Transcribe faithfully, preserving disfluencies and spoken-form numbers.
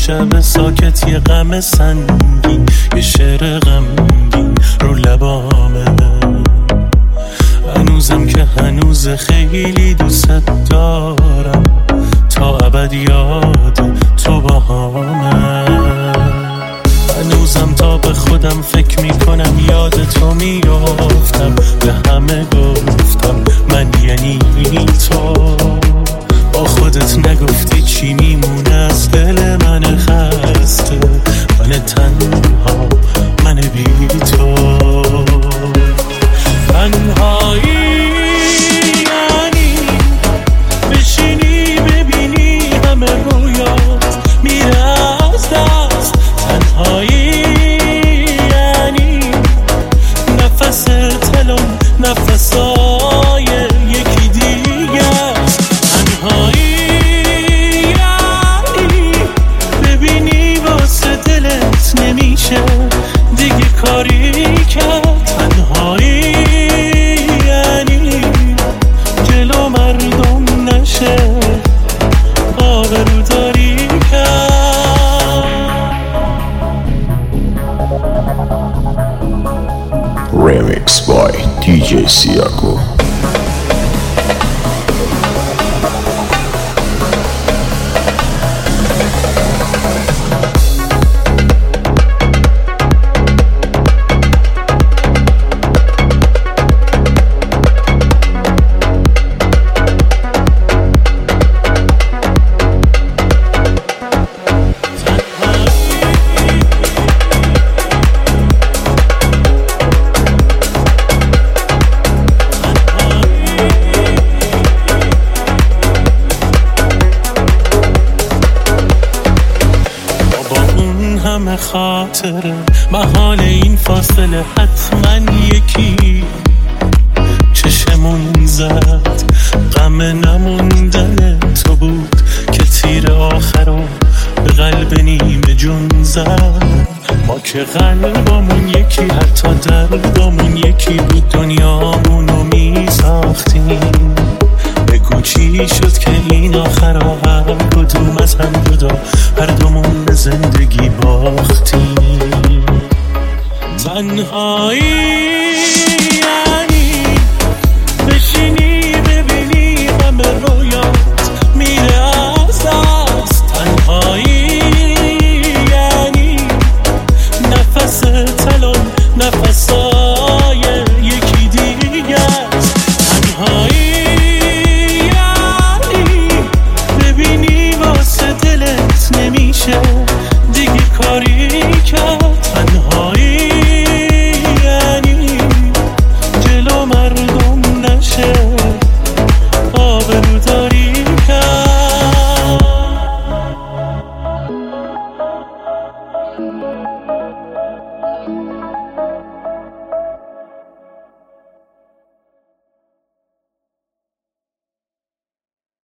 شب ساکت یه غم سنگین، یه شعر غمگین رو لبامه. هنوزم که هنوز خیلی دوست دارم، تا ابد یاد تو باهامه. هنوزم تا به خودم فکر میکنم یاد تو میافتم، به همه گفتم من یعنی تو. با خودت نگفتی چی میمونه از دل من خسته، من تنها، من بی تو. تنهایی یعنی بشینی ببینی همه رویات میره از دست. تنهایی یعنی نفس تلون نفسای یکی دیگه. تنهایی یعنی ببینی واسه دلت نمیشه دیگه کاری کرد. تنهایی یعنی جلو مردم نشه آبرو داری کرد. Remix by دی جی Siako. همه خاطره محال این فاصله حتما یکی چشمون زد. غم نموندن تو بود که تیر آخرو به قلب نیمه جون زد. ما که قلبمون یکی حتی دردمون یکی بود، دنیامونو می ساختیم. بگو چی شد که این آخر